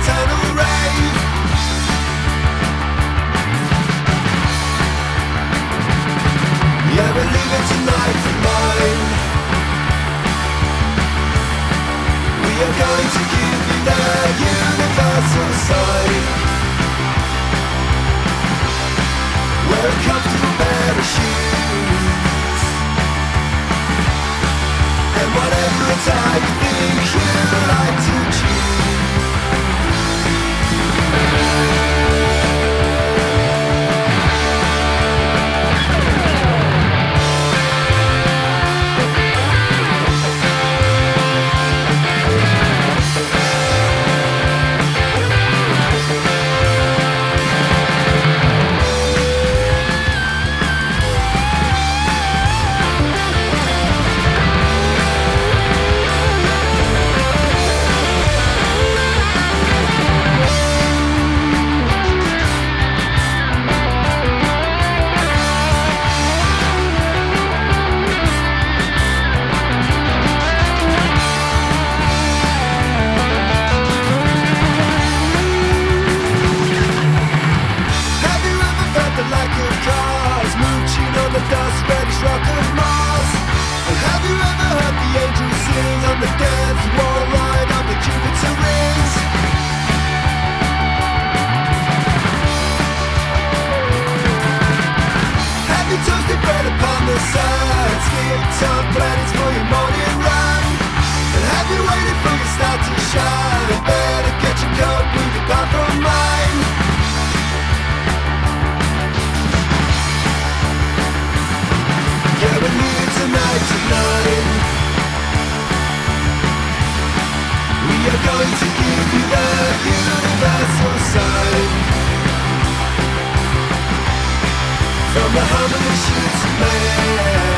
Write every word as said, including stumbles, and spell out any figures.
eternal rave. Yeah, we'll leave it tonight for mine. We are going to give you the universal sign. Wear a comfortable pair of shoes, and whatever attire you think you like to choose. Going to give you the universal sign. From the humblest shoots of man.